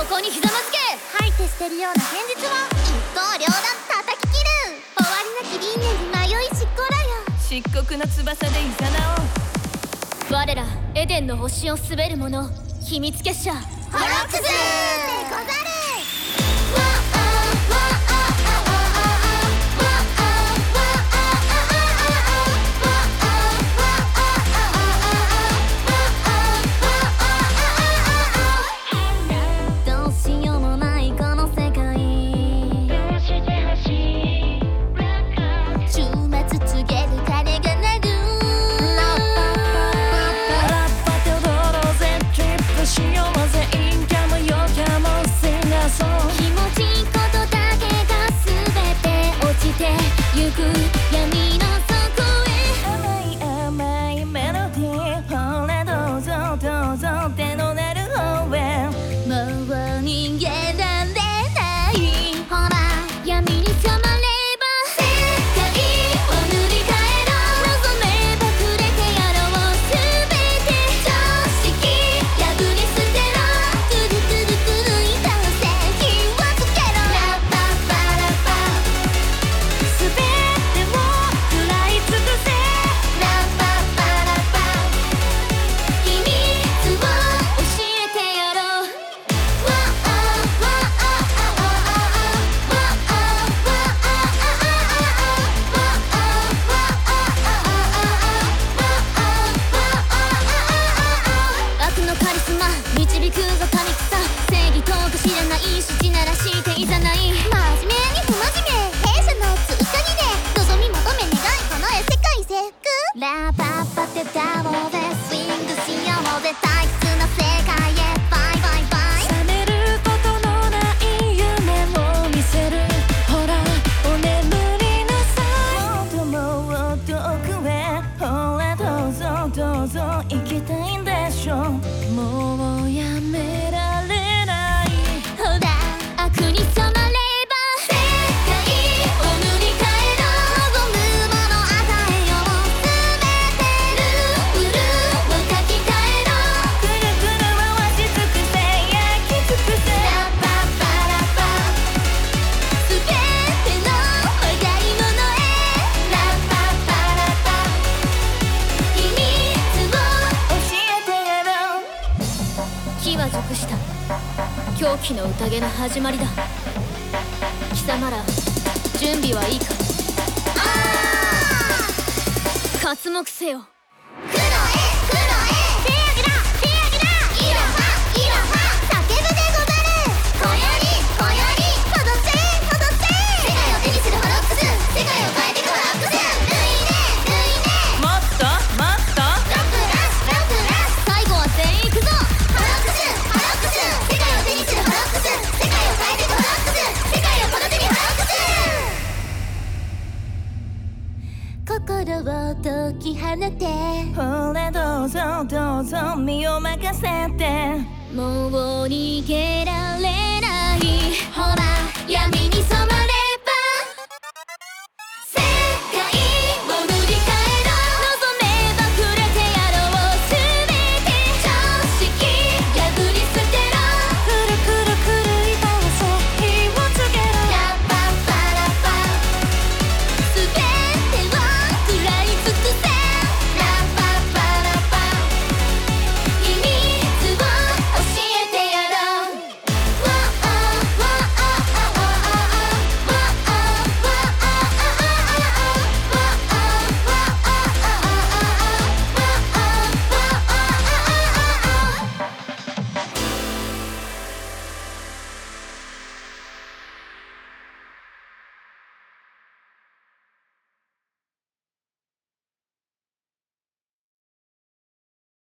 こにひざまずけ。 吐いて捨てるような現実を一刀両断叩き切る。終わりなき輪廻に迷いしっこらよ。 漆黒の翼でいざなおう。我らエデンの星を滑る者、秘密結社ホロックスでござる。どうしようもないこの世界、週末告げる鐘が鳴る。 ラッパって踊ろうぜ、トリップしようぜ、陰キャも陽キャもシンガーソング。 気持ちいいことだけが全て落ちてゆく闇の底へ。 甘い甘いメロディー、ほらどうぞどうぞ手の鳴る方へ。 もう逃げられない。ほら闇に染まれば世界を塗り替えろ。望めばくれてやろう。全て常識破り捨てろ。くるくるくるい倒せ、火をつけろ。ラッパッパラッパ、 全てを食らい尽くせ。 ラッパッパラッパ、秘密を教えてやろう。悪のカリスマ導くぞ神草、正義とか知らないし地ならしていざない。真面目に不真面目弊社の通過儀で、望み求め願い叶え世界征服。ラパッパってダボでスイングしようぜ、退屈な世界へバイバイバイ。 覚めることのない夢を見せる。ほらお眠りなさい。もっともっと奥へ、ほらどうぞどうぞ行きたいんでしょ。もうやめられない。 ほら悪に染まれば世界を塗り替えろ。望むもの与えよう。全てルールを書き換えろ。 くるくる回し尽くせ、焼き尽くせ。 ラッパッパラッパ、全てのまがいものへ。ラッパッパラッパ、秘密を教えてやろう。 機は熟した。狂気の宴の始まりだ。貴様ら準備はいいか。刮目せよ。 黒へ黒へ、手あげだ手あげだ。イロハイロハ、叫ぶでござる。今宵踊せ踊せ。世界を手にするホロックス、世界を変えてくホロックス。ルイネルイネ、 もっともっと。 ロックラスロックラス。最後は全員行くぞ。ホロックスホロックス、世界を手にするホロックス、世界を変えてくホロックス。世界をこの手にホロックス。心を解き放て、 ほらどうぞどうぞ身を任せて。 もう逃げ